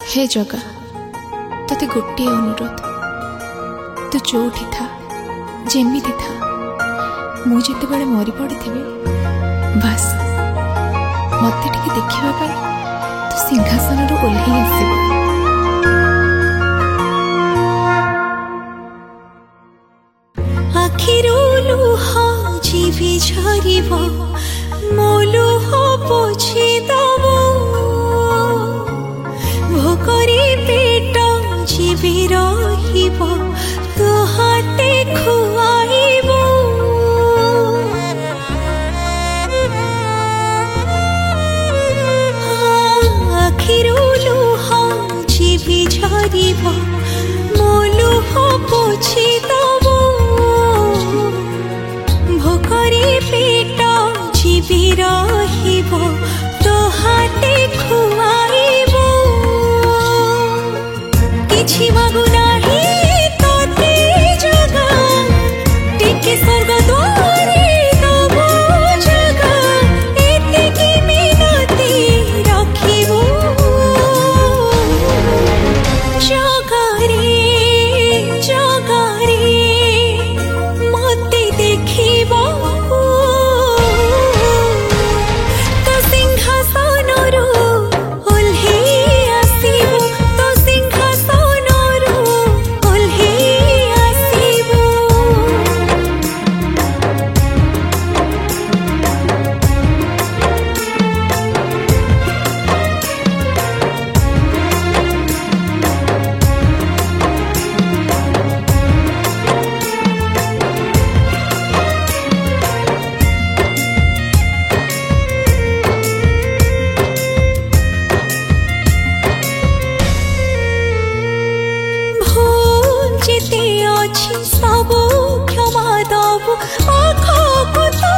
हे जगा तते गोटे अनुरोध तू जोठी था जेमिति था मुझे बड़े मरी पड़ी बस मत टिके देखा तू सिंहासन ओह्लई आसबू। आखिरू लुह जीवी झरिब मो लुह पोछिदब भोकरी पेट जीवी रहिब तो हाथे खुआइब। आखिरू लुह जीवी झरिब मो लुह पोछिदब भोकरी पेट जीवी रहिब तो हाथे खुआइब। किछि मागु नाही तोते जगा टिके स्वर्ग द्वारे दबो जगा एतिकी मिनती रखिबो जगा रे मते देखिबो तो सिंहासनरु ओह्लई आसिबो तो सिंहासनरु ओह्लई आसिबो। भूल जेते अछि सबु क्षमा दबु आखो